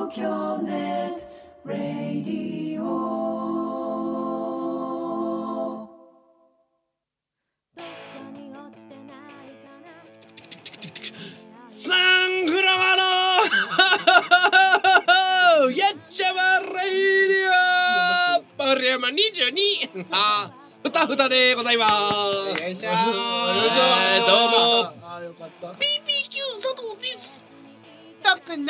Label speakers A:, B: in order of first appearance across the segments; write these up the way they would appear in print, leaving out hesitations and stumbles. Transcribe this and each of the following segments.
A: 東京ネットラディオ。
B: サンフラワーのやっちゃまレイディオ丸山22ふたふたでございます。
C: よいしょー。
B: どうも
C: あーよかった。
B: PPQ 佐藤です。
C: たっくんです。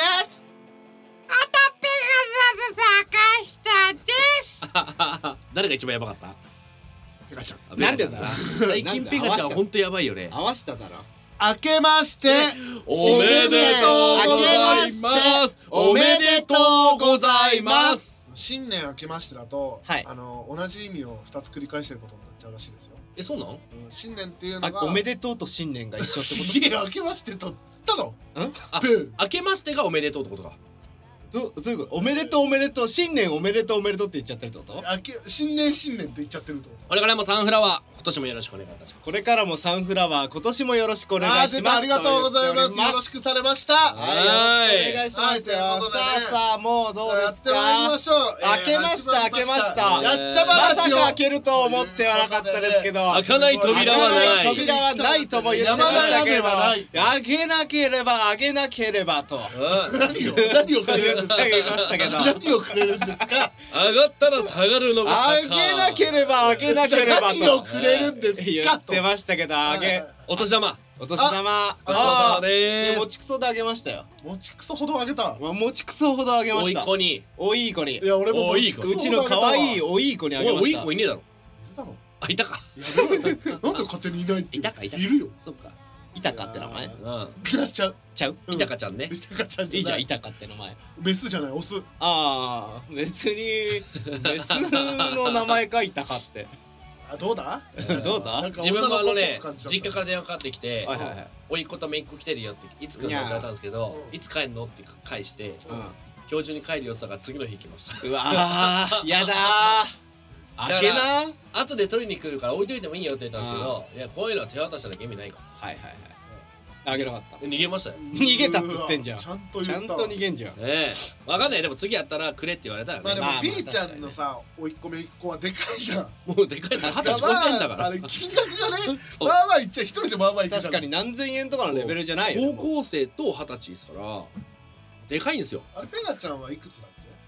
B: 誰が一番やばかった？
C: ペガちゃん。
B: なんでだ最近ペガちゃんほんとやばいよね。
C: 合わしただろ。明けまして
B: おめでとうございます。おめでとうございます。
C: 新年明けましてだと、
B: はい、
C: 同じ意味を2つ繰り返してることになっちゃうらしいですよ。
B: そうなの？
C: 新年っていうのが
D: おめでとうと新年が一緒ってこと？
C: いや、明けましてと言ったの？
B: 明けましてがおめでとうってことか。
D: どういうこと？おめでとうおめでとう、新年おめでとうおめでとうって言っちゃってるってこと？
C: 新年って言っちゃってるってこと？
B: これからもサンフラワー今年もよろしくお願いいたします。
D: これからもサンフラワー今年もよろしくお願いします。
C: ありがとうございます。よろしくされました。
D: はい、お願いしますよ。さあもうどうですか？
C: やってまいりましょう。
D: 明けました明けました。
C: やっちゃま
D: ま
C: ラジオ。
D: さか開けると思ってはなかったですけど、
B: 開かない扉はない。
D: 扉はないとも言ってましたけど、
C: 開
D: けなければ開けなければと
C: 何をくれるんですか？
D: 言いましたけど、
C: 何をくれるんですか？
B: 上がったら下がるのが
D: 開けなければ開けなければと
C: 何をくれるんですか？
D: 言ってましたけど、
B: お年玉
D: お年玉もちくそであげましたよ。
C: もちくそほどあげた。
D: もちくそほどあげました。
B: おいこに
D: おいい子に。
C: いや俺も
B: おいい子、
D: うちの可愛いおいい子にあげました。
B: おいい子いねえだろ。
C: いたの？
B: あ、いたか。
C: なんで勝手にいないって。
B: いたかいたか。
C: いるよ。
B: そっか。
D: いたかって名前？
C: ちゃう。
B: いたかちゃんね。
C: いたかちゃんじゃない。
D: いいじゃん、いたかって名前。
C: メスじゃない、オス。
D: ああ、別にメスの名前かいたかって。
C: どうだ？
D: どうだ？
B: 自分も実家から電話かかってきて、
D: はいはいはい、
B: おいっ子とめいっ子来てるよっていつ来るのって言われたんですけど、いつ帰んのって返して、今日中に帰るよって言ったから次の日来ました。
D: うわー、やだー。開けな。
B: 後で取りに来るから置いといてもいいよって言ったんですけど、いやこういうのは手渡したら意味ないから。
D: はいはいはい。あげなかった。
B: 逃げましたよ。
D: 逃げたって言ってんじゃん。
C: ちゃんと
D: 逃げんじゃん。
B: わかんない。でも次やったらくれって言われたらね。
C: まあでも B ちゃんのさ、おいっ子めいっ子はでかいじゃん。
B: もうでかい。20歳超えてんだから。
C: あれ金額がね、まあまあいっちゃ一人でまあまあいっちゃう。
D: 確かに何千円とかのレベルじゃないよ。
B: 高校生と20歳ですからでかいんですよ。
C: あれペガちゃんはいくつだっけ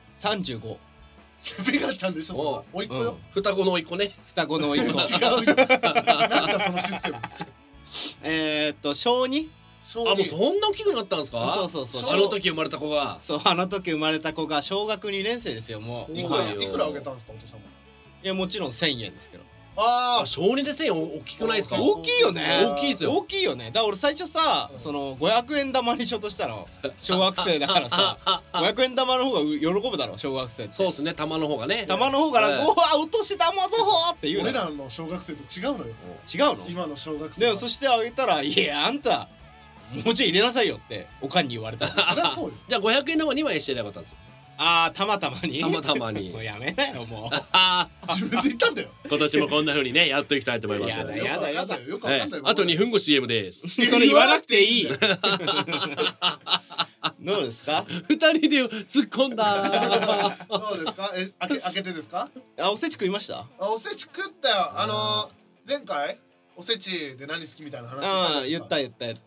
D: ？35。
C: ペガちゃんでしょ。おいっ子よ。
B: 双子のおいっ子ね。
D: 双子のおいっ子。
C: 違うよ。なんだそのシステム。
D: 小 2？
B: もうそんな大きくなったんですか？
D: そう
B: あの時生まれた子が。
D: そう、あの時生まれた子が小学2年生ですよ。もう
C: いくらあげたんですかお年玉？
D: いやもちろん1000円ですけど。
B: 小2で1000円大きくないですか？
D: 大きいよね。
B: 大きいですよ。
D: 大きいよね。だから俺最初さ、その500円玉にしようとしたの。小学生だからさ、500円玉の方が喜ぶだろ小学生って。
B: そうですね、玉の方がね。
D: 玉の方からお年玉の方って言うの。
C: 俺らの小学生と違うのよ。
D: 違うの？
C: 今の小学生。
D: でもそしてあげたら、いやあんたもうちょい入れなさいよっておかんに言われた。
C: そりゃそうよ。
B: じゃあ500円玉2枚してなかったんですよ。
D: たまたまに。
B: たまたまに。
D: もうやめなよもう。
C: 自分で言ったんだよ。
B: 今年もこんな風にねやっていきたいと思います。
D: やだ。
C: よくわかんない。
B: あと2分後 CM です。
D: それ言わなくていい。どうですか
B: ？2人で突っ込んだ。
C: どうですか？開けてですか？
D: おせち食いました？
C: おせち食ったよ。前回おせちで何好きみたいな話した
D: 言った。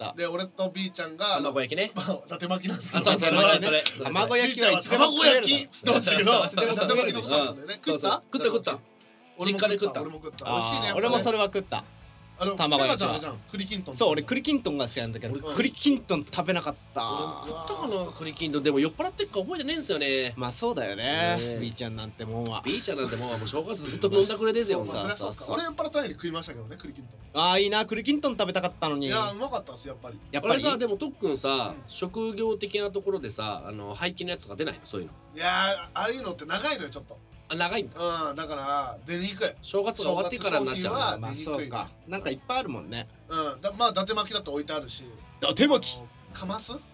D: で
C: 俺と B ちゃんが
B: 卵焼きね。
C: 伊達巻きなんですけど。
D: 卵焼きは
C: 卵焼きっつってましたけど、伊達巻きの
B: 食った実家で食った。
C: 俺も食った。美味しいね。
D: 俺もそれは食った。
C: 卵焼きは栗きんとん。
D: そう、俺栗きんとんが好きなんだけど栗きんとん食べなかった。
B: 食ったかな栗きんとん。でも酔っ払ってっか覚えてねえんですよね。
D: まあそうだよね。B ちゃんなんてもんは
B: B ちゃんなんてもんはもう正月ずっと飲んだくれですよ。
C: そう俺酔っ払ったように食いましたけどね、栗きんとん。
D: いいな、栗きんとん食べたかったのに。
C: いやうまかったっすやっぱり。
B: あれさ、でもとっくんさ職業的なところでさ廃棄のやつが出ないの？そういうの。
C: いやああいうのって長いのよちょっと。
B: 長いんだ。
C: だから出にくい。
B: 正月が終わってからになっちゃう。
D: まあそうか。なんかいっぱいあるもんね。
C: まあ伊達巻きだと置いてあるし。
D: 伊達巻き。
C: カマス
B: だっ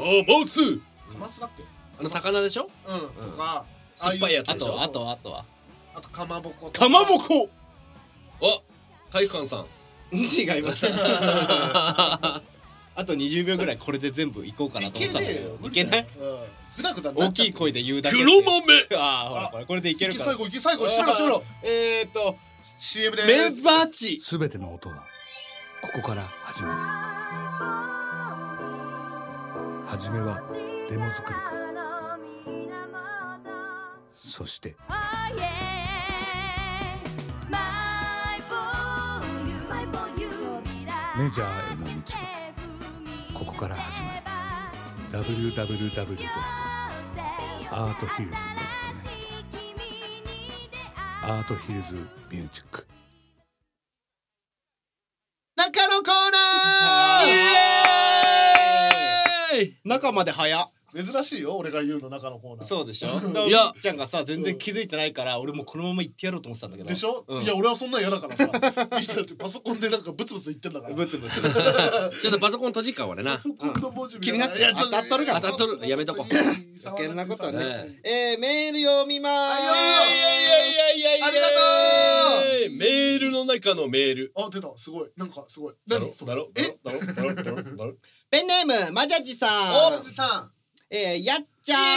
B: け？魚でしょ？
C: とか
B: 酸っぱいやつでしょ。
D: あとは
C: かまぼこ。
D: かまぼこ。
B: お、体育館さん。
D: 違います。 あと20秒ぐらいこれで全部いこうかなと思ってたんだけどいけない。
C: ぐだぐだ
D: 大きい声で言うだけ。
B: 黒豆。
D: ああほらこれでいけるから。
C: 最後締めろCM で
D: メ
C: す。
D: バチ。
E: すべての音はここから始まる。初めはデモ作りから、そしてメジャーへの道はここから始まる。 www.arthillz.net アートヒルズミュージック。
C: 中のコーナー。
D: 中まで早っ。
C: 珍しいよ俺が言うの中のコーナー。
D: そうでしょ。
B: いや
D: みっちゃんがさ全然気づいてないから俺もこのまま行ってやろうと思ってたんだけど。
C: でしょ、
D: うん、
C: いや俺はそんなん嫌だからさいい人だってパソコンでなんかブツブツ言ってんだから。
D: ブツブツ
B: ちょっとパソコン閉じっか俺な。
C: パソコンの文字
D: 気になっちゃう。当たっとるから
B: 当たっとる。やめとこ。
D: 余計なことはね。メール読みまーす。
C: ありがと
B: メールの中のメール。
C: あ出たすごいなんかすごい。何それ。
B: だろ
D: ペンネームマジャジさん。
C: おじさん。
D: やっちゃー。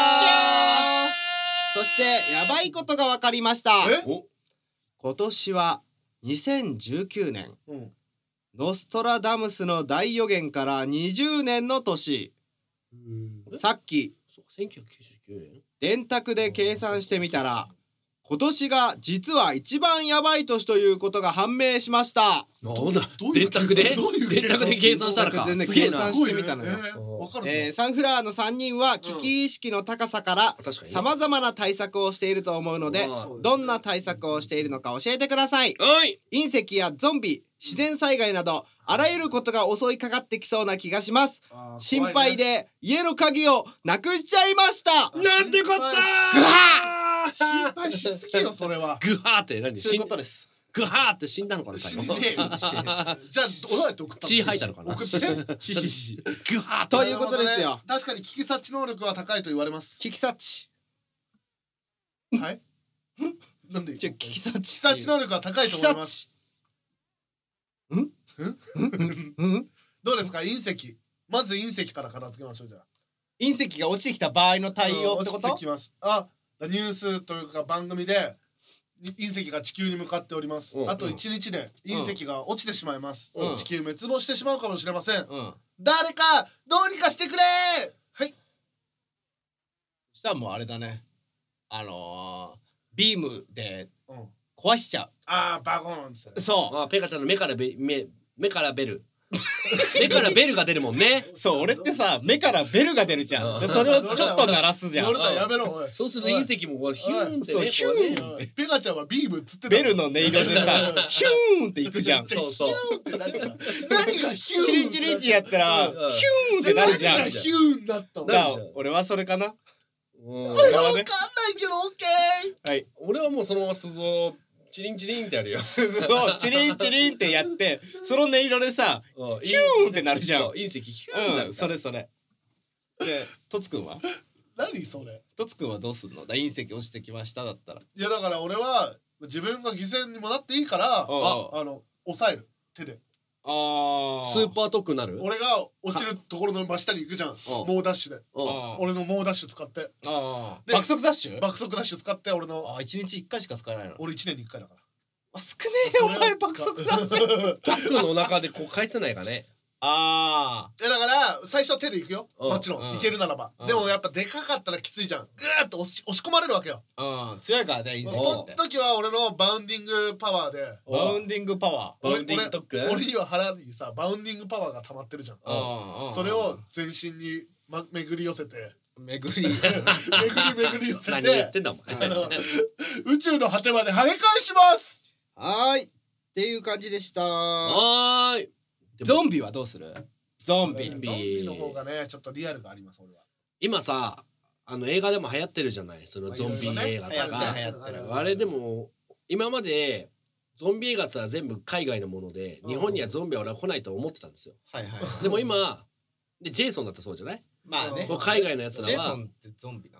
D: そしてやばいことが分かりました。
B: お
D: 今年は2019年、ノストラダムスの大予言から20年の年。さっき
B: 1999年
D: 電卓で計算してみたら今年が実は一番やばい年ということが判明しました。
B: なんだ電卓で計算したらか。
D: 電卓で計算してみたのよ。
C: わかる。
D: サンフラワーの3人は危機意識の高さからさまざまな対策をしていると思うので、どんな対策をしているのか教えてください。隕石やゾンビ、自然災害などあらゆることが襲いかかってきそうな気がします。心配で家の鍵をなくしちゃいました。
B: なんてこったー。
C: 心配しすぎよそれは。
B: グハーって何。
D: そういうことです。
B: グハーって死んだのかな最後。
C: じゃあどうやって送ったの。
B: 血吐いたのかな。
C: 送って
B: グハー
D: ということですよ。
C: 確かに危機察知能力は高いと言われます。
D: 危機察知。
C: はい。なんで。
D: じゃ危機察知。
C: 察知能力は高いと思います。どうですか隕石。まず隕石から片付けましょう。じゃあ
D: 隕石が落ちてきた場合の対応ってこと。
C: 落ちてきます。あ、ニュースというか番組で隕石が地球に向かっております。あと1日で隕石が落ちてしまいます。地球滅亡してしまうかもしれません。誰かどうにかしてくれ。はい。
D: そしたらもうあれだね。ビームで壊しちゃう。
C: ああバゴーンって。
D: そう。
B: ペカちゃんの目からベル目からベルが出るもんね。
D: そう俺ってさ目からベルが出るじゃん。それをちょっと鳴らすじゃん。
C: やめろ。
B: そうすると隕石もヒューンってね。
D: ヒューン。
C: ペガちゃんはビームっつって
D: ベルの音色でさヒューンっていくじゃん。
B: そうそう。
C: 何がヒューン。
D: チリンチリンってやったらヒューンってなるじゃん。
C: 何がヒューンだったの。
D: 俺はそれかな。
C: わかんないけどオッケー。
D: はい。
B: 俺はもうそのまま鈴をチリンチリンってやるよ。
D: 鈴をチリンチリンってやってその音色でさヒューンってなるじゃん。
B: 隕石ヒューンなる。
D: それ。でトツくんは
C: 何それ。
D: トツくんはどうするの。隕石落ちてきましただったら。
C: いやだから俺は自分が犠牲にもなっていいから抑える手で。
B: スーパー特になる。
C: 俺が落ちるところの真下に行くじゃん。猛ダッシュで。俺の猛ダッシュ使って。
D: 爆速ダッシュ。
C: 爆速ダッシュ使って俺の。
D: 1日1回しか使えないの。
C: 俺1年に1回だから。
D: 少ねえよお前爆速ダッシュ。
B: 特のお腹でこう返せないかね。
C: だから最初は手で行くよ。もちろん行けるならば。でもやっぱでかかったらきついじゃん。グーッと押し込まれるわけよ。
D: 強いからね。
C: その時は俺のバウンディングパワーで。
D: バウンディングパワー。
C: 俺には腹にさバウンディングパワーが溜まってるじゃん。それを全身に巡り寄せて。巡り寄せて。
B: 何言ってんだお前。
C: 宇宙の果てまで跳ね返します。
D: はいっていう感じでした。
B: はい。
D: ゾンビはどうする。ゾンビ
C: の方がねちょっとリアルがあります。俺は
B: 今さ映画でも流行ってるじゃない。そのゾンビ映画とかあれでも今までゾンビ映画って全部海外のもので日本にはゾンビは俺は来ないと思ってたんですよ。でも今でジェイソンだったそうじゃない。
D: まあね。
B: 海外のやつらは
D: ジェイソンってゾンビなの。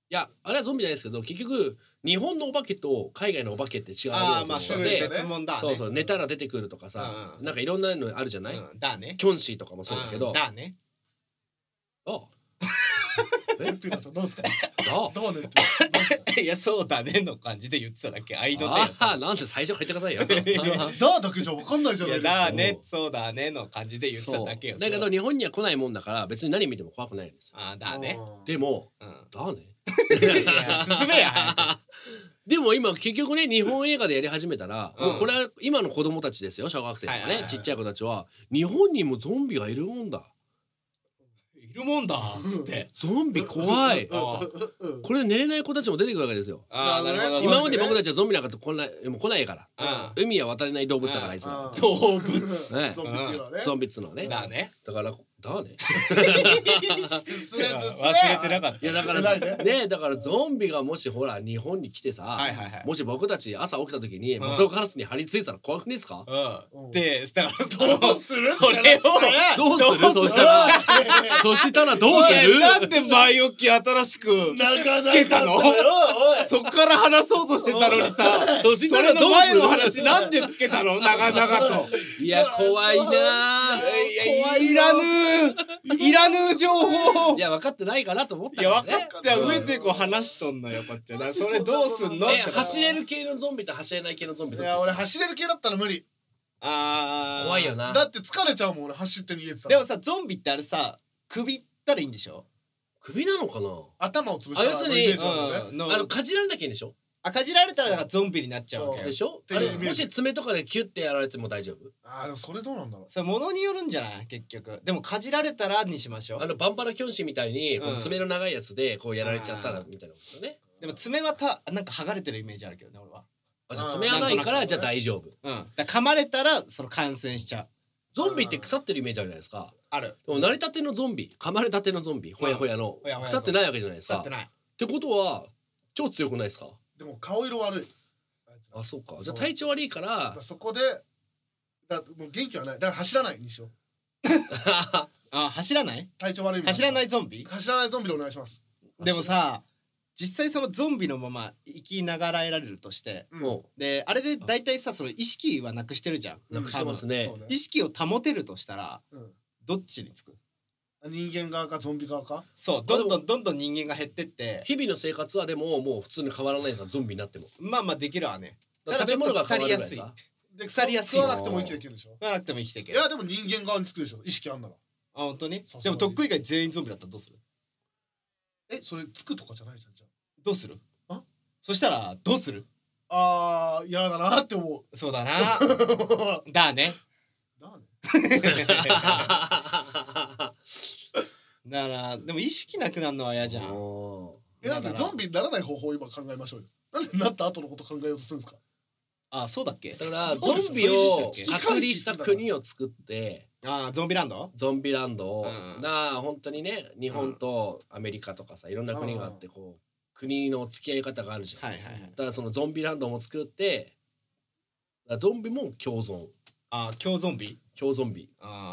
B: やあれはゾンビじゃないですけど結局日本のお化けと海外のお化けって違う
D: ああまあ
C: 種類がね
D: 別物だね。
B: そうそう寝たら出てくるとかさ、なんかいろんなのあるじゃない、
D: だね。
B: キョンシーとかもそうだけど、
D: だね。
B: あ
C: えピーナッツどうですか
B: あ
C: どうねってどうですか
D: いやそうだねの感じで言ってただけ。愛の手。
B: ああなんで最初から言ってくださいよ
C: だけじゃ分かんないじゃ
D: いや
C: ないですか
D: だねそうだねの感じで言ってただけよ。
B: だけど日本には来ないもんだから別に何見ても怖くないんですよ。
D: ああだね。
B: でも
D: うん。
B: だね
D: いや進めや早く。
B: でも今結局ね日本映画でやり始めたら、
D: うん
B: もうこれは今の子供たちですよ小学生とかね、
D: はいはいはい
B: ちっちゃい子たちは日本にもゾンビがいるもんだ
D: いるもんだっつって。
B: ゾンビ怖い
D: あ
B: これ寝れない子たちも出てくるわけですよ。
D: あなるほど。
B: 今まで僕たちはゾンビなんかと来ないから
D: うん
B: 海は渡れない動物だからあいつら、
D: 動物
B: ね、
C: ゾンビっていうのはね
B: ゾンビっつうのはね
D: だね。
B: だからだね
C: 進め
D: 忘れてなかった。
B: いやだから
C: 偉いね
B: だからゾンビがもしほら日本に来てさ、
D: はいはいはい。
B: もし僕たち朝起きた時に窓ガラスに張り付いてたら怖くないですか、
D: うん。でだから
C: どうする
D: それを
B: どうするそしたらそしたらどうする
D: なんで前置き新しくつけたの？そっから話そうとしてたのにさ、
B: そし
D: そ
B: たらどう
D: れの前の
B: す
D: 話なんでつけたの？長々と。
B: るいや怖いなぁ
D: 怖いいらぬ情報。
B: いや分かってないかなと思った
D: いや
B: からね
D: 分かった上でこう話しとんのよこっちは。だからそれどうすんの？
B: 走れる系のゾンビと走れない系のゾンビどっちですか
C: いや俺走れる系だったら無理
D: あー
B: 怖いよな
C: だって疲れちゃうもん俺走って逃げてたら
D: でもさゾンビってあれさ首ったらいいんでしょ？
B: 首なのかな
C: 頭を潰したら
B: あ要するに
C: イメージあるよね
D: の
B: かじられなきゃいいんでしょ
D: かじられたらだからゾンビになっちゃうわけよ
B: で。しょ
C: っていうイメージ
B: あれもし爪とかでキュッてやられても大丈夫
C: でもそれどうなんだろう
D: それ物によるんじゃない結局。でもかじられたらにしましょう。
B: バンパラキョンシーみたいにこ
D: うん
B: う爪の長いやつでこうやられちゃったらみたいなことですよね
D: でも爪はなんか剥がれてるイメージあるけどね俺は。
B: あじゃあ爪はないからじゃあ大丈夫
D: うん。だから噛まれたらその感染しちゃう。
B: ゾンビって腐ってるイメージあるじゃないですか
D: ある。
B: でも成り立てのゾンビ噛まれたてのゾンビほやほやの
D: ほやほや
B: 腐ってないわけじゃないですか
D: 腐ってない。
B: ってことは超強くないですか
C: でも顔色悪いあいつら
B: あそうかじゃ
C: そう
B: あ体調悪いから
C: だからそこでもう元気はないだから走らないにしよう
D: あ走らない？
C: 体調悪いもん
D: 走らないゾンビ？
C: 走らないゾンビでお願いします
D: でもさ実際そのゾンビのまま生きながらえられるとして
B: も
D: であれで大体さその意識はなくしてるじゃん。
B: うなくしてますね
C: そうね
D: 意識を保てるとしたら
C: うん
D: どっちにつく？
C: 人間側かゾンビ側か
D: そうどんどん人間が減ってって
B: 日々の生活はでももう普通に変わらないですよゾンビになっても
D: まあできるわね。
B: だから食べ物が変わるぐらいさ
C: で
D: 腐りやすい
C: 食わなくても生きていけるでしょ
D: 食わなくても生きていける。
C: いやでも人間側につくでしょ意識あんなら
D: あ本当に？
C: そう
D: でも特区以外全員ゾンビだったらどうする？
C: それつくとかじゃないじゃんじゃ
D: どうする？
C: あ
D: そしたらどうする？
C: 嫌だなって思う
D: そうだなだね
C: なんで
D: だからでも意識なくなるのは嫌じゃん。
C: なんでゾンビにならない方法を今考えましょうよなんでなった後のこと考えようとするんですか
D: あそうだっけ？
B: だからゾ
C: そうです
B: ンビを
D: そうでしたっけ
B: 隔離した国を作って
D: ゾンビランド？
B: ゾンビランドを
D: うん
B: 本当にね日本とアメリカとかさいろんな国があってこう国の付き合い方があるじゃん。
D: はいはいはい。
B: だからそのゾンビランドも作ってだからゾンビも共存
D: 強ゾンビ？
B: 共ゾンビ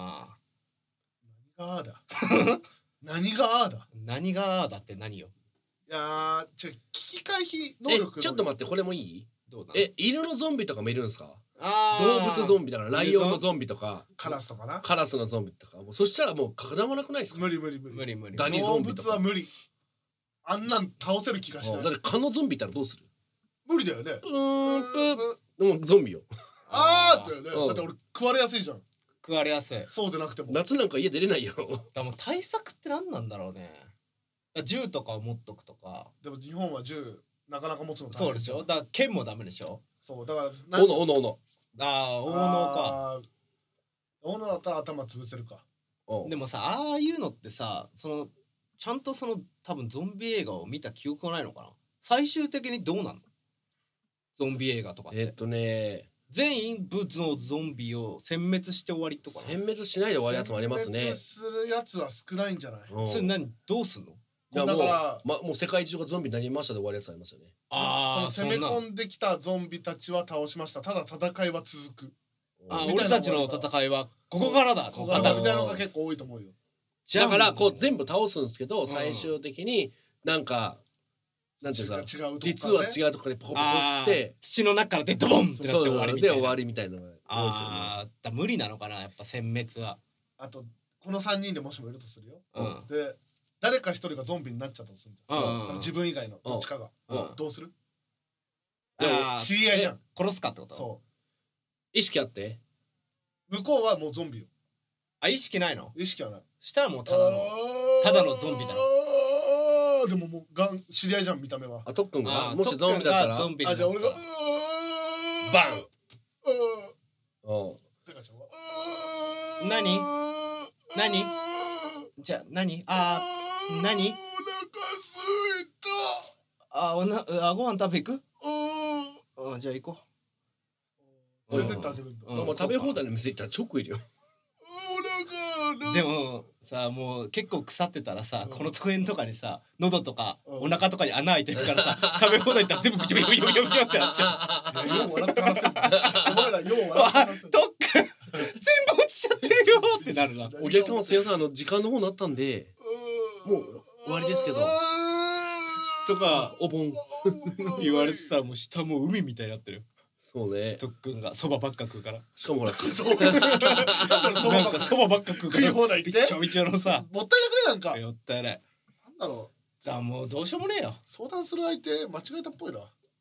C: 何がだ何がだ
D: 何がだって何よ？
C: いや危機回避能力
B: ちょっと待ってこれもいい
D: どうだ？
B: 犬のゾンビとかもいるんですか
D: 動
B: 動物ゾンビだからライオンのゾンビとか
C: カラスとかな
B: カラスのゾンビとかもうそしたらもうかなわなくないですか
C: 無理無理
B: ダニゾ
C: 動
B: ンビとか
C: 物は無理あんなん倒せる気がしない
B: だって蚊のゾンビいたらどうする
C: 無理だよね
B: プーでもゾンビよ
C: だよね
B: うん
C: だって俺食われやすいじゃん
D: 食われやすい。
C: そうでなくても
B: 夏なんか家出れないよ
D: でも対策って何なんだろうね。銃とかを持っとくとか。
C: でも日本は銃なかなか持つの大変
D: そうでしょ。だから剣もダメでしょ。
C: そうだから
B: おのおのおの
D: 大物か。
C: 大野だったら頭潰せるか
B: お
D: でもさああいうのってさちゃんと多分ゾンビ映画を見た記憶がないのかな。最終的にどうなんの？ゾンビ映画とかって全員部のゾンビを殲滅して終わりとか
B: 殲滅しないで終わるやつもありますね
C: 殲滅するやつは少ないんじゃない
D: それどうすんの？
B: いや
C: だから
B: もう世界中がゾンビになりましたで終わるやつありますよね
C: その攻め込んできたゾンビたちは倒しましたただ戦いは続く
D: 俺たちの戦いはここからだ
C: ここからだみたいなのが結構多いと思うよ
B: だからこう全部倒すんですけど最終的になんかなんてさ
C: 違うとこからね
B: 実は違うところでポコポコっつって
D: 土の中からデッドボンってなって終わりみたいな。
B: で終わりみたいなのが多いですよね。
D: ああ、無理なのかなやっぱ殲滅は。
C: あとこの3人でもしもいるとするよ、
D: うん
C: で誰か一人がゾンビになっちゃったとするんじゃん、
D: うん
C: その自分以外のどっちかが、
D: うん
C: どうする？
D: あー
C: 知り合いじゃん。
D: 殺すかってこと？
C: そ
B: 意識あって
C: う向こうはもうゾンビよ。
D: あ、意識ないの？
C: 意識はない。
D: したらもうただのゾンビだろ。
C: でももうがん知り合いじゃん見た目は。
B: あ、特訓が
D: あー
B: もしゾンビだったら
D: 特訓がゾンビになった
C: あじゃあ俺が
B: バンうん
C: ペカちゃんは
D: 何何じゃあ何？あー何？
C: お腹すい
D: あご飯食べ行く？
C: た。
D: じゃあ行こ
C: 連れてってあげるんだ。
D: うん
B: もう食べ放題の店行ったら直いるよ。
C: お腹
D: う。でもさ、もう結構腐ってたらさ、この公園とかにさ、喉とかお腹とかに穴開いてるからさ、食べ放題行ったら全部ビチョビチョビチョビチョビチョってなっちゃう。
C: いやよう笑って話せる。お前らよう笑って
D: あ、
C: 話せる。
D: 特訓全部落ちちゃってるよってなるな。
B: お客様すいません時間の方になったんでもう終わりですけど
D: とか
B: お盆
D: 言われてたらもう下もう海みたいになってるよ。
B: そうね。
D: 特訓がそばばっか食うから。
B: しかもほら
C: そう
D: なんかそばばっか食うから。
C: 食い放題行って
D: びちょびちょのさ。
C: もったいなくねなんか。
D: よったいない。
C: なんだろう。
D: だからもうどうしようもねえよ。
C: 相談する相手間違えたっぽいな。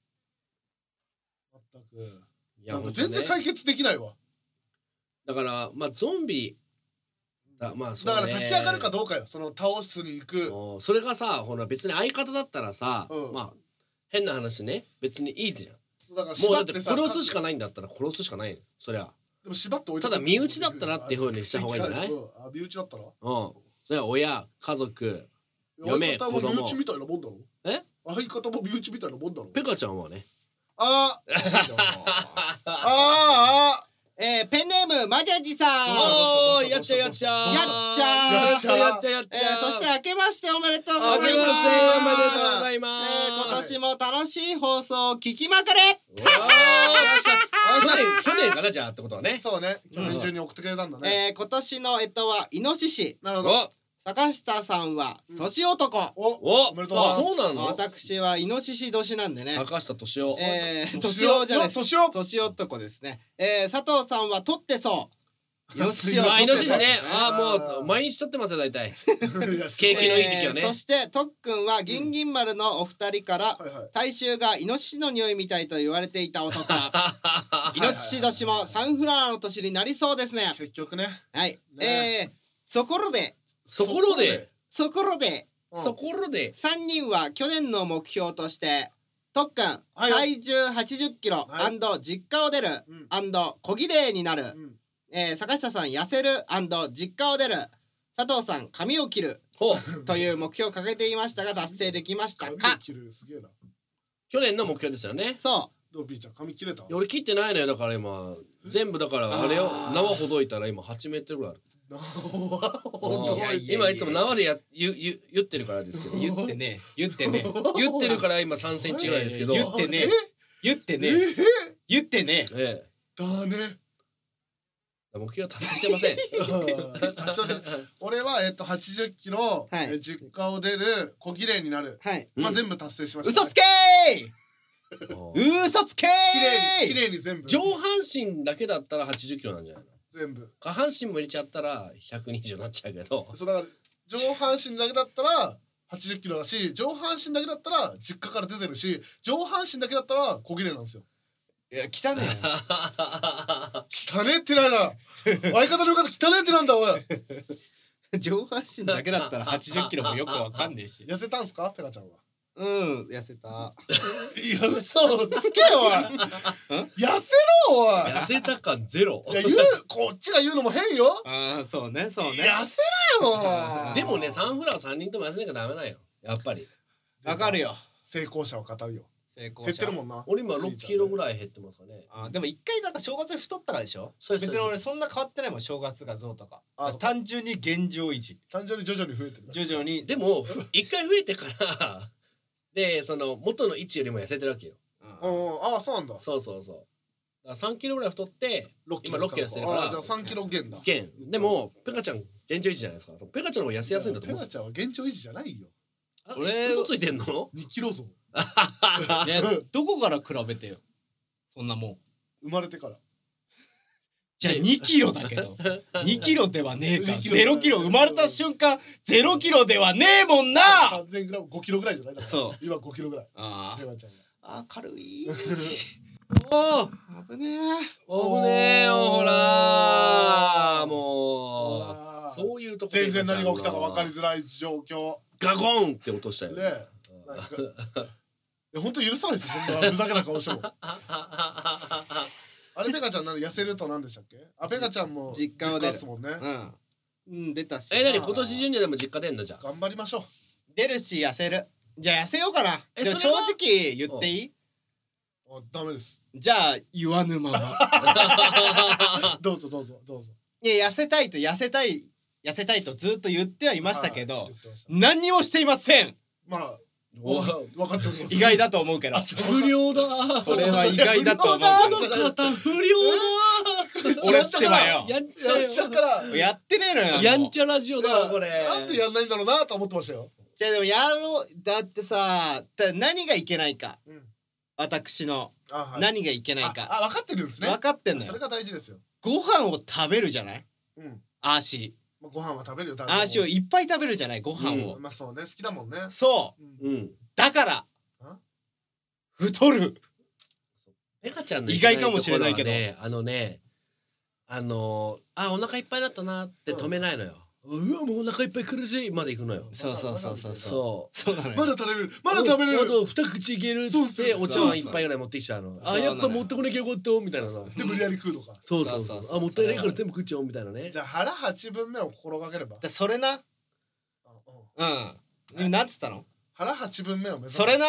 C: 全く。
B: いや
C: なんか
B: 本当ね
C: 全然解決できないわ。
B: だからまあゾンビまあそうね
C: だから立ち上がるかどうかよ。その倒すに行く。
B: それがさほら別に相方だったらさ
C: うん
B: まあ変な話ね別にいいじゃん。
C: だから
B: もうだって
C: 縛ってさ。
B: 殺すしかないんだったら殺すしかないよそりゃ。
C: でも縛って置いて
B: ただ身内だったらっていう風にした方がいいんじゃない？
C: あ身内だったら。
B: それは親家族嫁
C: 相方も
B: 子供
C: 身内みたいなもんだろ。
B: え
C: 相方も身内みたいなもんだろ。
B: ペカちゃんはね
C: ああ
D: ペンネームマジャジさん。
B: おーやっちゃやっちゃ
D: やっちゃ
B: やっちゃやっちゃやっちゃ
D: そして明けましておめでとうございます。
B: 明けましておめでとうございます
D: 今年も楽しい放送を聞きまくれ。
B: 去年かなじゃあってことはね。
C: そうね。去年中に送ってくれたんだね。
D: 今年の干支はイノシシ。
C: なるほど。
D: 坂下さんは年男。
C: おめでとうございます。
B: そうなの？
D: 私はイノシシ年なんでね。
B: 坂下敏夫。
D: 年男じゃないです。
C: 年男。
D: 年男ですね。佐藤さんは取ってそう。イノシシを
B: イノシシね。もう毎日取ってますよ大体。景気のいい時はね。
D: そしてとっくんはギンギン丸のお二人から体臭がイノシシの匂いみたいと言われていた男。イノシシ年もサンフラワーの年になりそうですね。
C: 結局ね。
D: はい。そころで
B: そころで
D: 3人は去年の目標としてとっくん体重80キロ&実家を出る&小綺麗になる、坂下さん痩せる&実家を出る、佐藤さん髪を切るという目標を掲げていましたが達成できましたか？
C: 髪切るすげえな。
B: 去年の目標ですよね。
D: そう
C: どうピーちゃん髪切れた？
B: 俺切ってないのよだから今全部だからあれよ縄ほどいたら今8メートルぐらいある。今いつも縄で言ってるからですけど
D: 言ってね
B: 言ってるから今3センチぐらいですけど
D: 言ってね
C: だね。
B: 目標達成してません。
C: 俺は80キロ実家を出る小綺麗になる。まあ全部達成しました。
D: 嘘つけー嘘つけー
C: 綺麗に全部。
B: 上半身だけだったら80キロなんじゃないの？
C: 全部。
B: 下半身も入れちゃったら120になっちゃうけど。
C: そうだから上半身だけだったら80キロだし、上半身だけだったら実家から出てるし、上半身だけだったら小綺麗なんですよ。
D: いや汚ね
C: 汚ねってないな。相方の方汚ねってなんだおい。
D: 上半身だけだったら80キロもよくわかんねえし。
C: 痩せたんすかペカちゃんは？
D: 痩せた。
C: いや嘘つけよおい。痩せろおい。
B: 痩せた感ゼロ。
C: いやこっちが言うのも変よ。
D: そうね。
C: 痩せろよ。
B: でもねサンフラワー3人とも痩せなきゃダメなんよやっぱり。
D: わかるよ。
C: 成功者を語るよ。
D: 成功者
C: 減ってるもんな。
B: 俺今6キロぐらい減ってますかね。
D: でも一回なんか正月に太ったからでしょ。別に俺そんな変わってないもん正月がどうとか。単純に現状維持。
C: 単純に徐々に増えてる。
D: 徐々に。
B: でも一回増えてからでその元の位置よりも痩せてるわけよ。
C: ああそうなんだ。
B: そうだから3キロぐらい太って今6キロ痩せてるから。
C: じゃあ3キロ減だ。
B: でもペカちゃん現状維持じゃないですか。ペカちゃんの方が痩せやすいんだと思う。
C: ペカちゃんは現状維持じゃないよ。
B: 俺嘘ついてんの？
C: 2キロ増。
D: どこから比べてよそんなもん。
C: 生まれてから。
D: じゃあ2キロだけど2キロではねえか。0キロ生まれた瞬間0キロではねえもんな。
C: 3000グラム5キロぐらいじゃない？
D: そう
C: 今5キロぐらい。
D: ああ軽い
B: おー
D: 危ねえ
B: 危ねえよほらもうそういうとこ
C: 全然何が起きたか分かりづらい状況。
B: ガコンって落としたよね。
C: 本当許さないですよそんなふざけな顔しても。あれペガちゃん痩せると何でしたっけ？あペガちゃんも
D: 実家は出る
C: ですもんね。
D: うん出たし。
B: 何今年中にでも実家出んのじゃん。
C: 頑張りましょう。
D: 出るし痩せる。じゃあ痩せようかな。でも正直言っていい？
C: ダメです。
D: じゃあ言わぬまま。
C: どうぞどうぞどうぞ。
D: いや痩せたいとずっと言ってはいましたけど何にもしていません。
C: まあ分かっております。
D: 意外だと思うけど。
B: 不良だ。
D: それは意外だと思うけど。
B: あの方不良だ。
D: 俺ってばよ。
B: やんちゃから
D: やってねえのよ。
B: やんちゃラジオだこれ。
C: なんでやんないんだろうなと思ってましたよ。
D: じゃあでもやろう。だってさ何がいけないか。私の何がいけないか。
C: 分かってるんですね。
D: 分かってんのよ。
C: それが大事ですよ。
D: ご飯を食べるじゃない。アーシー。
C: ご飯は食べるよ。
D: アーシーをいっぱい食べるじゃないご飯を。
C: まあそうね好きだもんね。
D: そうだから太る。
B: ペガちゃんの
D: 意外かもしれないけど
B: お腹いっぱいだったなって止めないのよ。うわもうお腹いっぱい苦しいまで行くのよ。
D: そうなのよ。
C: まだ食べれるまだ食べれる。
B: あと2口いけるっつってお茶碗一杯ぐらい持ってきちゃうの。あやっぱ持ってこなきゃよかったみたいなさ。
C: で無理やり食うのか。
B: そうあもったいないから全部食っちゃおうみたいなね。
C: じゃあ腹8分目を心がければ。
D: それな。なんつったの？
C: 腹8分目を目指す。
D: それな。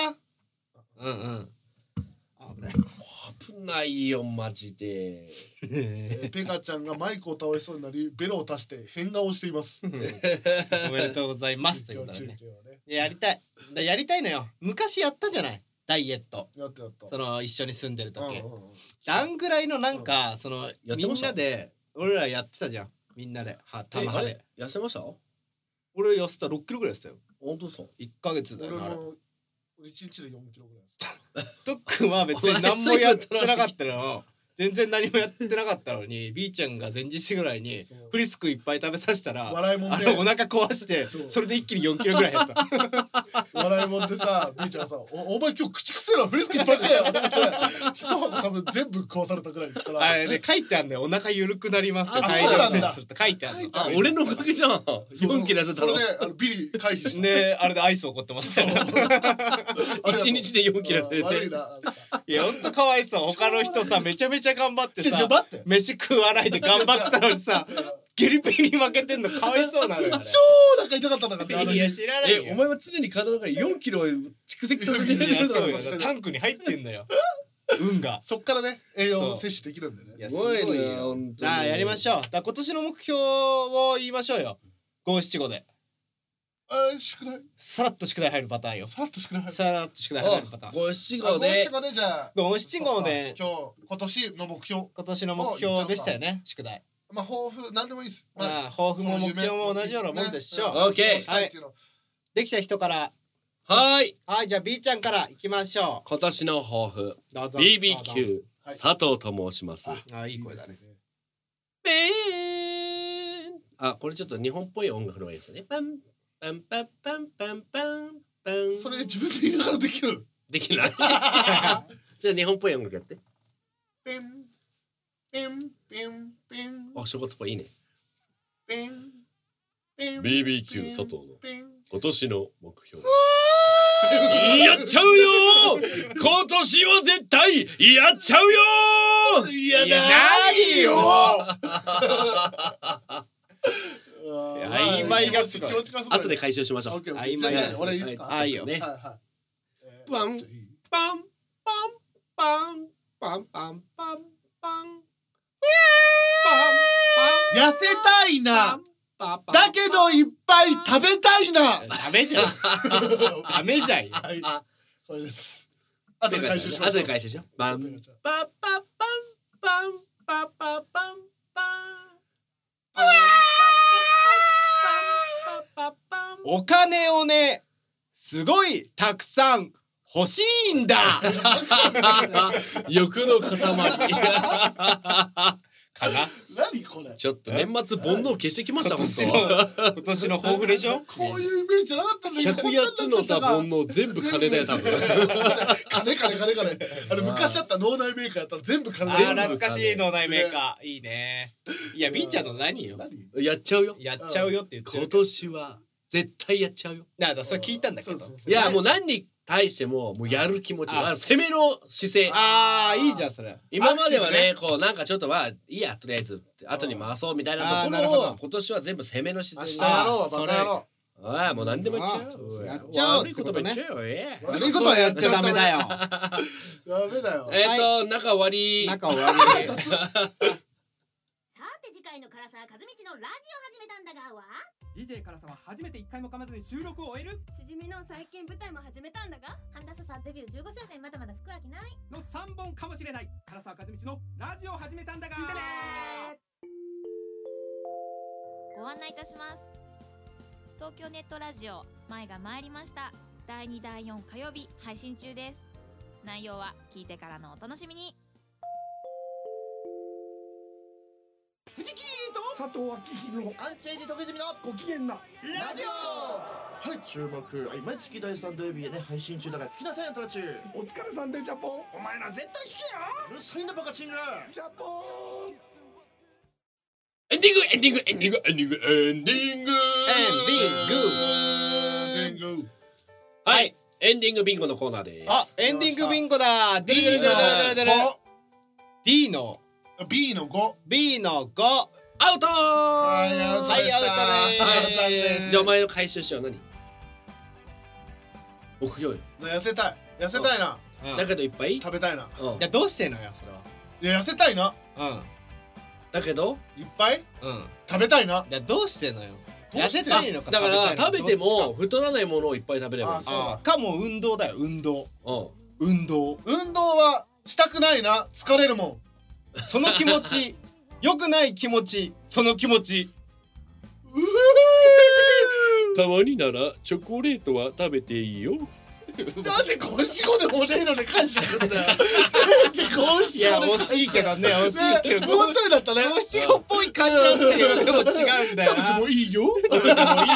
B: 危ないよマジで。
C: ペガちゃんがマイクを倒しそうになりベロを足して変顔をしています。
D: おめでとうございますということでね。やりたいのよ。昔やったじゃないダイエット。
C: やった。
D: その一緒に住んでる時。あんぐらいのなんかそのみんなで俺らやってたじゃん。みんなで玉派で。
B: 痩せました？
D: 俺痩せた6キロぐらい痩せたよ。
B: 本当そう。
D: 1ヶ月だよ。
C: 俺も1日で4キロぐらいです。
D: とっくんは別に何もやってなかったの。全然何もやってなかったのに B ちゃんが前日ぐらいにフリスクいっぱい食べさせたら
C: 笑いもんで
D: お腹壊してそれで一気に4キロぐらいやった。
C: 笑いもんでさ B ちゃんがさお前今日口くせえなフリスクいっぱい食えよっつって一箱多分全部食わされたぐらいだから
D: あれね書いてあるんだよ。お腹緩くなりますって大量摂取するって書いてある。
B: 俺のおかげじゃん。4キロ痩せたの。
C: それでビリ回避して
D: であれでアイス怒ってます1
B: 日で4キロ痩せて。
C: 悪いな。
D: いやほんとかわいそう。他の人さめちゃめちゃ頑張ってさ飯食わないで頑張ってたのにさゲリペリに負けてんのかわいそうなのよ。
C: 超なんか痛かったんだから。
D: いや知らないよ。
B: お前は常に体の中に4キロ蓄積させてる。
D: そうよ。タンクに入ってんのよ。運が。
C: そっからね栄養を摂取できるんでね。
D: すごいよ。じゃあやりましょう。だ今年の目標を言いましょうよ。五七五で。
C: 宿題。
D: さらっと宿題入るパターンよ。
C: さらっと宿題入る。
D: さらっと宿題入るパターン。
B: 五七五で。
C: じゃあ。
D: 五七五で。
C: 今年の目標。
D: 今年の目標でしたよね。宿題。
C: まあ抱負なんでもいいです。
D: 抱負も目標も同じようなもんでしょう。
B: オッケー。
D: はい。できた人から。
B: はい
D: じゃあ B ちゃんからいきましょう。
B: 今年の抱負 BBQ 佐藤と申します。
D: いい声だね。
B: これちょっと日本っぽい音楽の方がいいですね。パンパンパンパンパンパンパン。
C: それ自分で言いながらできる？
B: できない。じゃあ日本っぽい音楽やって。
C: ピンピンピンピン。
B: 正月っぽいいいね。
C: ピンピン。
B: BBQ 佐藤の今年の目標。やっちゃうよ。今年は絶対やっちゃうよ。
C: いや
D: 何よ。
C: 曖昧がすごい。
B: 後で解消しましょう。
C: 曖昧が俺いいですか？
B: いいよね。パンパンパンパンパンパンパンパン。
C: 痩せたいな。だけどいっぱい食べたいな。
D: ダメじゃん。ダメじゃん。
C: はい。これです。後で回収しましょう。
B: 後で回収しよう。パンパパパンパンパパパンパン。
D: お金をね、すごいたくさん欲しいんだ
B: 欲の塊
D: かな。
C: 何これ。
B: ちょっと年末煩悩消してきました本
D: 今年の抱負でしょ。
C: こういうイメージじゃなかったんだけど。
B: 当。108つのさ煩悩全部金だよ多分。
C: 金。あれ昔あった脳内メーカーやったら全部金だよ。
D: 懐かしい脳内メーカーいいね。いやビンちゃんの何よ。
B: やっちゃうよ。
D: やっちゃうよって言ってる。
B: 今年は絶対やっちゃうよ。
D: だからそれ聞いたんだけど。
B: いやもう何に対してももうやる気持ち、攻めの姿勢。
D: ああいいじゃんそれ。
B: 今まではねこうなんかちょっといいやとりあえず後に回そうみたいなところを今年は全部攻めの姿勢。
C: 明日やろうバカ野郎。
B: ああもう何でも言っちゃう。
D: やっちゃおう
B: 悪いことも言っちゃうよ。
D: 悪いことはやっちゃダメだよ。
C: ダメだよ。
B: 中終わり。
D: 中終わり。
F: さて次回の唐沢和道のラジオ始めたんだがは
G: DJ 唐沢初めて1回も噛まずに収録を終える
F: しじみの最近舞台も始めたんだが半田さデビュー15周年まだまだ服は着ない
G: の3本かもしれない唐沢和道のラジオ始めたんだが聞いてね
F: ご案内いたします。東京ネットラジオ前が参りました。第2第4火曜日配信中です。内容は聞いてからのお楽しみに。
G: 藤木と佐藤明宏
H: アンチエイジ徳住の
G: ご機嫌な
H: ラジオ。はい、注目。毎月第3土曜日で配信中だから聞きなさいよ、トラチュー。
G: お疲れさんでジャポンお前ら絶対聞けよ
H: うるさいんだバカチンが。
G: ジャポン
B: エンディング。はい、エンディングビンゴのコーナーです。
D: あ、エンディングビンゴだ。出る。D の
C: B の5。
D: B の5。
B: アウトー。
C: はいアウトです。
B: じゃあお前の回収しよう何？目標よ。
C: 痩せたいな。
B: だけどいっぱい？
C: 食べたいな。
D: いやどうしてんのよそれは。
C: いや痩せたいな。
B: だけど
C: いっぱい食べたいな。
D: いやどうしてんのよ。痩せたいのか
B: だから食べても
D: どっ
B: 太らないものをいっぱい食べればいい。
D: ちかも運動だよ運動。運動
C: はしたくないな。疲れるもん。
D: その気持ち良くない気持ちその気持ち。
B: たまにならチョコレートは食べていいよ。
C: なんで五七五でもねえのに返してくんだよ。
D: いや惜しいけどね惜しいけど
C: もうちょいだったね。
D: 五七五っぽい感じなんだけどでも違うんだよな。
C: 食べてもいいよ。
D: 食べてもいいよ。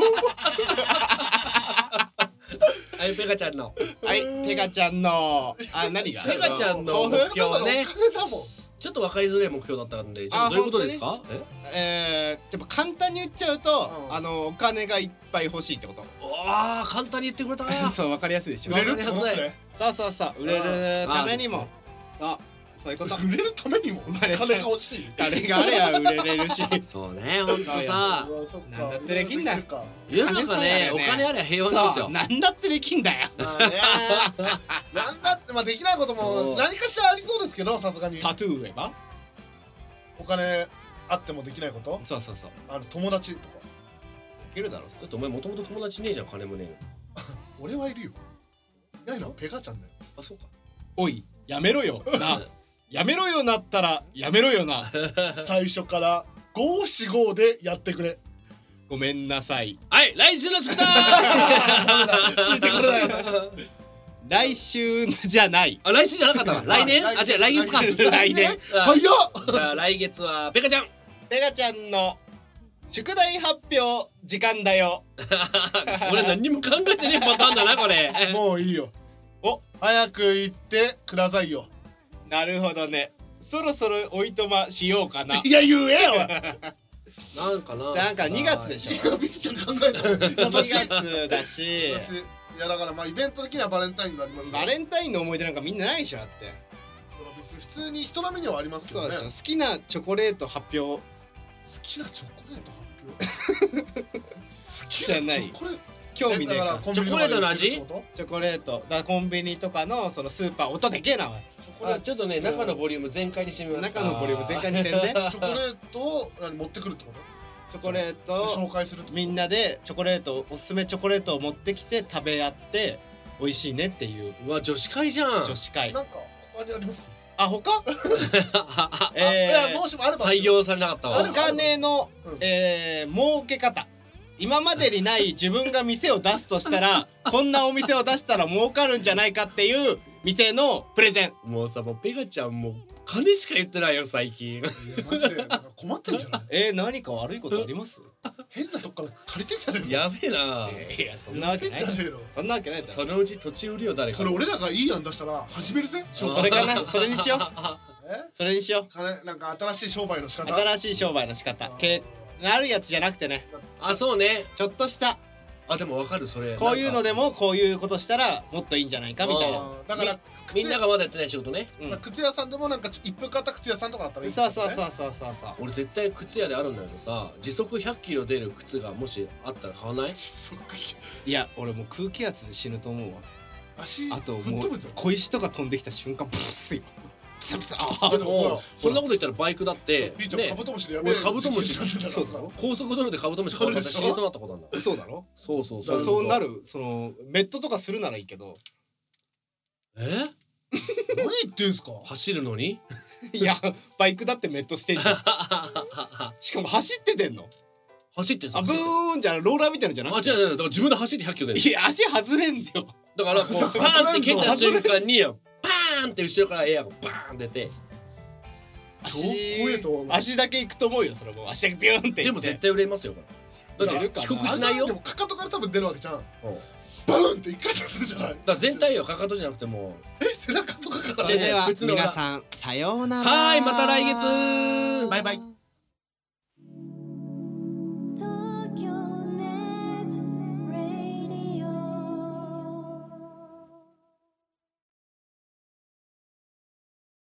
B: はいペガちゃんの。
D: はいペガちゃんの何が？
B: ペガちゃんの目標ね。
C: だもん。
B: ちょっと分かりづらい目標だったんで、ちょっとどういうことですか？
D: やっぱ簡単に言っちゃうとお金がいっぱい欲しいってこと。
B: ああ簡単に言ってくれたな。
D: そう分かりやすいでしょ。
C: 売れるってことですね。
D: そう売れるためにもそういうこと。
C: 売れるためにも金が欲しい。
D: 金があれば売れれるし。
B: そうねほんとさ。
D: なんだってできんだよ。
B: 世の中ねお金あれば平和なんですよ。
D: なんだってできんだよ。
C: なんだってできないことも何かしらありそうですけどさすがに。
D: タトゥー売れば
C: お金あってもできないこと。
D: そう
C: 友達とか
D: いけるだろ。
B: だってお前もともと友達ねえじゃん金もねえ
C: の。俺はいるよ。いないのはペガちゃんだよ。
B: あそうか。
D: おいやめろよな。やめろよなったらやめろよな。
C: 最初から五七五でやってくれ。
D: ごめんなさい。
B: はい来週の宿題。
C: ついてくれない。
D: 来週じゃない。
B: 来週じゃなかったわ。来年？あ違う来月か。
D: 来年。
C: 早っ。
B: じゃあ来月はペガちゃん。
D: ペガちゃんの宿題発表時間だよ。
B: 俺何にも考えてねえパターンだなこれ。
C: もういいよ。早く言ってくださいよ。
D: なるほどね。そろそろおいとましようかな。
C: いや言えよ。
B: なんか
D: 2月でしょ。
C: ビッチャン考えた。
D: 2月だし。
C: いやだからイベント的にはバレンタインがあります。
D: バレンタインの思い出なんかみんなないでしょだって。
C: 別に普通に人並みにはありますけどね。
D: 好きなチョコレート発表。
C: 好きなチョコレート発表。好きなチョコレート。
D: 興味ねえか。
B: チョコレートの味？
D: チョコレートだコンビニとかのそのスーパー音でけえな。
B: ちょっとね中のボリューム全開にしてみました。
D: 中のボリューム全開にせんで。
C: チョコレートを持ってくるってこと？
D: チョコレート
C: 紹介する
D: みんなでチョコレートおすすめチョコレートを持ってきて食べ合って美味しいねっていう。
B: うわ女子会じゃん。女
D: 子会。
C: なんか他にあります？
D: あ他？
C: いやどうしてもあれば
B: 採用されなかったわ。
D: お金の儲け方。 今までにない自分が店を出すとしたらこんなお店を出したら儲かるんじゃないかっていう店のプレゼン。
B: もうさ、もうペガちゃんもう金しか言ってないよ最近。
C: いやマジでなんか困ってんじゃない？
D: 何か悪いことあります？
C: 変なとこから借りてんじゃねえの？
B: やべえな。
D: いやそんなわけない。そんなわけないだろ。
B: そのうち土地売るよ誰か。
C: これ俺らがいい案出したら始めるぜ。
D: それかな。それにしよう。それにしよう。
C: なんか新しい商売の仕方。
D: 新しい商売の仕方。あるやつじゃなくてね。
B: あ、そうね。
D: ちょっとした
B: あ、でもわかるそれ。
D: こういうのでもこういうことしたらもっといいんじゃないかみたいな。
C: だから
B: みんながまだやってない仕事ね。
C: 靴屋さんでもなんか一風買った靴屋さんとかだったらいい。
D: そう。
B: 俺絶対靴屋であるんだけどさ、時速100キロ出る靴がもしあったら買わない？
D: いや俺もう空気圧で死ぬと思うわ。あともう小石とか飛んできた瞬間ブスよ。
B: そんなこと言ったらバイクだって
C: ね、カブトムシでやべえ。
B: 俺カブトムシ高速道路でカブトムシ買ったら死にそうになったことなんだ。
D: そうだろ。
B: そう
D: なる。そのメットとかするならいいけど。
C: 何言ってんすか？
B: 走るのに？
D: いやバイクだってメットしてんじゃん。しかも走っててんの？
B: 走ってんさ。
D: ブーンじゃローラーみたいなのじゃなくて。
B: 違うだから自分で走って100キロ出る。
D: いや足外れんだよ。
B: だからこうパーンって蹴った瞬間にパーンって後ろからエアがバーン出て。
D: 足だけ行くと思うよ。それも足だけビューンって。
B: でも絶対売れますよこれ。だって遅刻しないよ。
C: でもかかとから多分出るわけじゃん。バーンって一回出すじゃない。だ
B: から全体よ、かかとじゃなくても
C: 背中とかか。
D: それでは皆さんさようなら。
B: はい、また来月。
C: バイバイ。